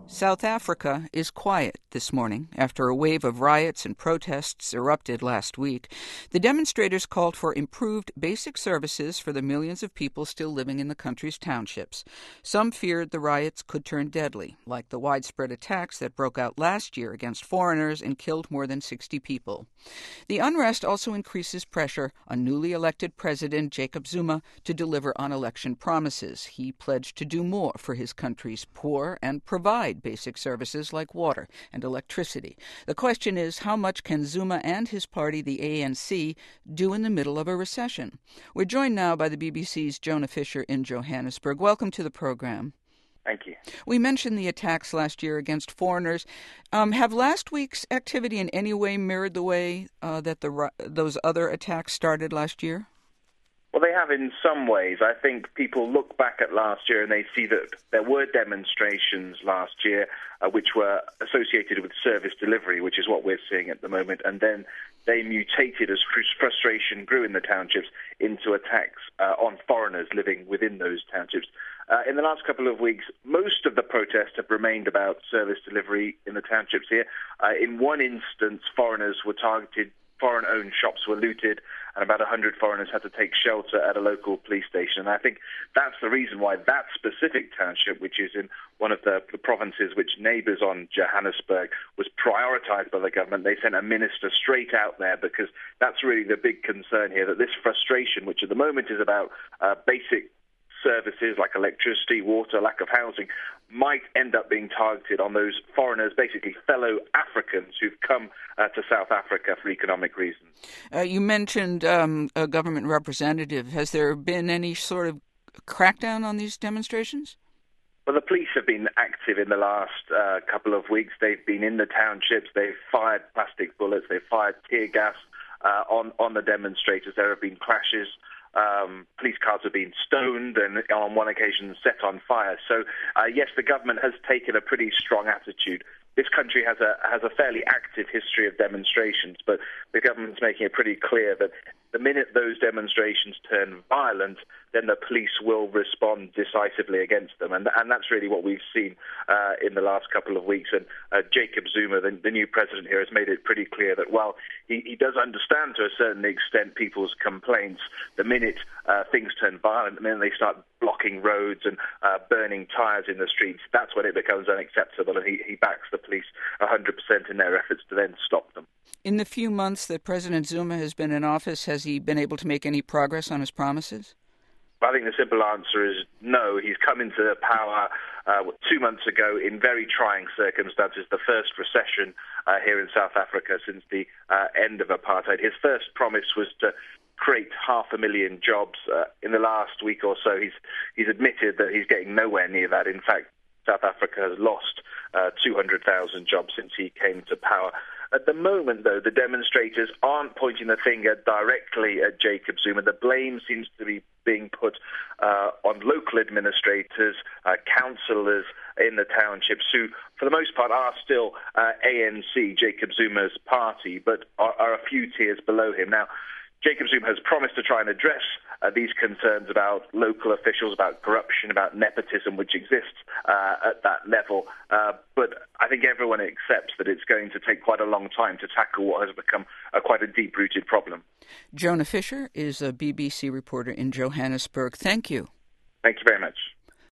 South Africa is quiet this morning after a wave of riots and protests erupted last week. The demonstrators called for improved basic services for the millions of people still living in the country's townships. Some feared the riots could turn deadly, like the widespread attacks that broke out last year against foreigners and killed more than 60 people. The unrest also increases pressure on newly elected President Jacob Zuma to deliver on election promises. He pledged to do more for his country's poor and provide basic services like water and electricity. The question is, how much can Zuma and his party, the ANC, do in the middle of a recession? We're joined now by the BBC's Jonah Fisher in Johannesburg. Welcome to the program. Thank you. We mentioned the attacks last year against foreigners. Have last week's activity in any way mirrored the way that those other attacks started last year? Well, they have in some ways. I think people look back at last year and they see that there were demonstrations last year which were associated with service delivery, which is what we're seeing at the moment. And then they mutated as frustration grew in the townships into attacks on foreigners living within those townships. In the last couple of weeks, most of the protests have remained about service delivery in the townships here. In one instance, foreigners were targeted, foreign-owned shops were looted, and about 100 foreigners had to take shelter at a local police station. And I think that's the reason why that specific township, which is in one of the provinces which neighbours on Johannesburg, was prioritised by the government. They sent a minister straight out there because that's really the big concern here, that this frustration, which at the moment is about basic services like electricity, water, lack of housing, might end up being targeted on those foreigners, basically fellow Africans who've come to South Africa for economic reasons. You mentioned a government representative. Has there been any sort of crackdown on these demonstrations? Well, the police have been active in the last couple of weeks. They've been in the townships. They've fired plastic bullets. They've fired tear gas on the demonstrators. There have been clashes. Police cars have been stoned and on one occasion set on fire. So, yes, the government has taken a pretty strong attitude. This country has a fairly active history of demonstrations, but the government's making it pretty clear that the minute those demonstrations turn violent, then the police will respond decisively against them. And that's really what we've seen in the last couple of weeks. And Jacob Zuma, the new president here, has made it pretty clear that while he does understand to a certain extent people's complaints, the minute things turn violent, the minute they start blocking roads and burning tyres in the streets, that's when it becomes unacceptable. And he backs the police 100% in their efforts to then stop them. In the few months that President Zuma has been in office, has he been able to make any progress on his promises? I think the simple answer is no. He's come into power 2 months ago in very trying circumstances, the first recession here in South Africa since the end of apartheid. His first promise was to create 500,000 jobs. In the last week or so, he's admitted that he's getting nowhere near that. In fact, South Africa has lost 200,000 jobs since he came to power. At the moment, though, the demonstrators aren't pointing the finger directly at Jacob Zuma. The blame seems to be being put on local administrators, councillors in the townships who, for the most part, are still ANC, Jacob Zuma's party, but are a few tiers below him. Now, Jacob Zuma has promised to try and address these concerns about local officials, about corruption, about nepotism, which exists at that level. But I think everyone accepts that it's going to take quite a long time to tackle what has become quite a deep-rooted problem. Jonah Fisher is a BBC reporter in Johannesburg. Thank you. Thank you very much.